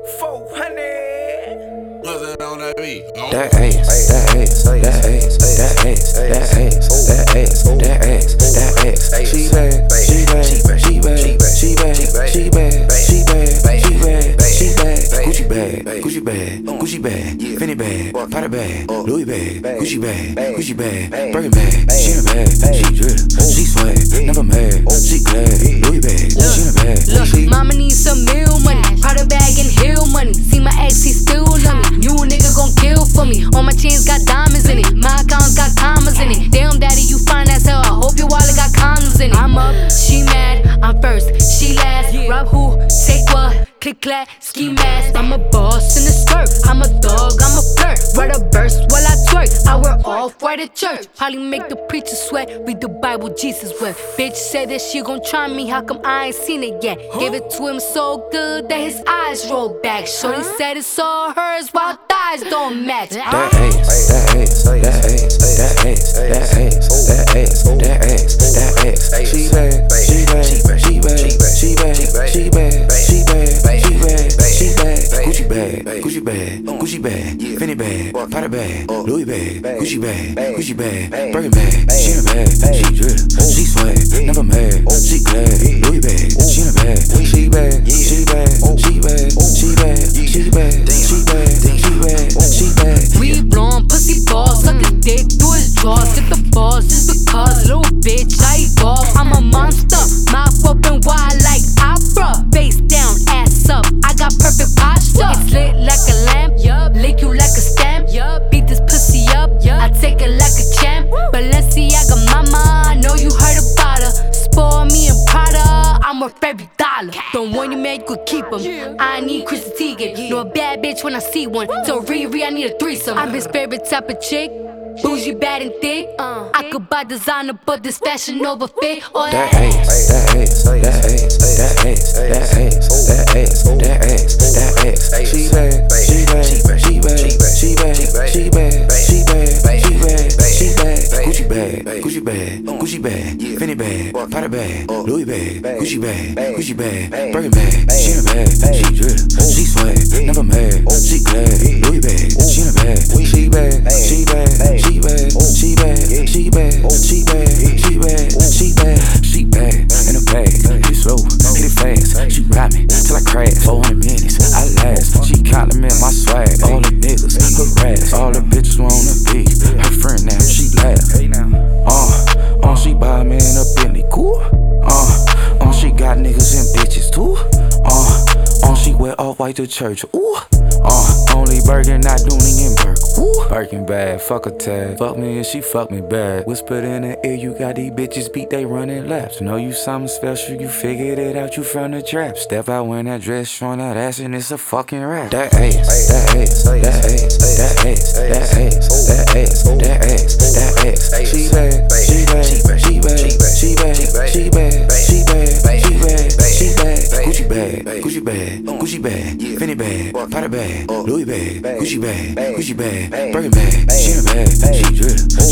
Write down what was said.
400. Nothing on that beat. That ass, that ass, that ass, that ass, that ass, that ass, that ass, that ass. She bad, she bad, she bad, she bad, she bad, she bad, she bad, she bad. Gucci bag, Gucci bag, Gucci bag, Fendi bag, Prada bag, Louis bag, Gucci bag, Gucci bag, Birkin bag. She in a bag, she drip, she swag, never mad, she glad. Louis bag, she in a bag. Look, mama needs some meal money, Prada bag and hill money. See my ex, he still love me. You nigga gon' kill for me. All my chains got diamonds in it. My accounts got commas in it. Damn daddy, you fine as hell. I hope your wallet got condoms in it. I'm up, she mad. I'm first, she last. Rob who, take what? Click clack, ski mask. I'm a boss in a skirt. I'm a dog, I'm a flirt. Write a verse while I twerk. I wear off-white at church. Probably make the preacher sweat. Read the Bible, Jesus wept. Bitch said that she gon' try me. How come I ain't seen it yet? Gave it to him so good that his eyes rolled back. Shorty said it's all hers while thighs don't match. That ass, that ass, that ass, that ass, that ass, that ass, that ass, that ass. She bad, she bad, she bad, she bad, she bad, she bad, she bad, she bad. Gucci bag, Gucci bag, Gucci bag, Fendi bag, Prada bag, Louis bag, Gucci bag, Gucci bag, Birkin bag. She in a bag, she drip, she swag, never mad, she glad. Louis bag, she in a bag, she bad, she bad, she bad, she bad, she bad, she bad, she bad, she bad. We blowin' pussy balls, suck his dick through his drawers. Get the balls just because, little bitch, I evolve. I'm a monster, mouth open wide like opera. Face down, ass up, I got perfect posture. It's lit like a lamp, lick you like a stamp. Beat this pussy up, I take it like a champ. Balenciaga mama, I know you heard about her. Spoil me in Prada, I'm worth every dollar. Don't want you man, you could keep him. I need Chrissy Teigen, know a bad bitch when I see one. So Riri, I need a threesome. I'm his favorite type of chick, bougie, bad and thick. I could buy designer, but this fashion over fit. Or that ass, that ass, that ass, that ass, that ass, that ass, that ass, that ass. She bad, she bad, she bad, she bad, she bad, she bad, she bad, she bad. Gucci bag, Gucci bag, Gucci bag, Fendi bag, Prada bag, Louis bag, Gucci bag, Gucci bag, Birkin bag. She in a bag, she drip, she swag, never mad, she glad. Louis bag, she in a bag, she bad, she bad, she bad, she bad, she bad, she bad, she bad, she bad, she bad in a bag. Hit it slow, hit it fast. She ride me till I crash. 400 minutes, I last. She compliment my swag. All the niggas harass. All the bitches wanna be her friend now. She laugh. She buy me in a Bentley, cool. She got niggas and bitches too. She wear off-white to church. Ooh. Only Birkin, not Dooney and Burke. Ooh. Birkin bad, fuck a tag. Fuck me and she fuck me bad. Whispered in the ear, you got these bitches beat, they running laps. Know you something special, you figured it out, you from the trap. Step out when that dress showing that ass and it's a fucking rap. That ass, that ass, that ass, that ass, that ass, that ass, that ass, that ass. She bad, she bad, she bad, she bad, she bad, she bad, she bad, she bad. Gucci bag, Gucci bag, Gucci bag, Fendi bag, Prada bag, Louis bag, Gucci bag, Gucci bag, Birkin bag. She in a bag, she drip,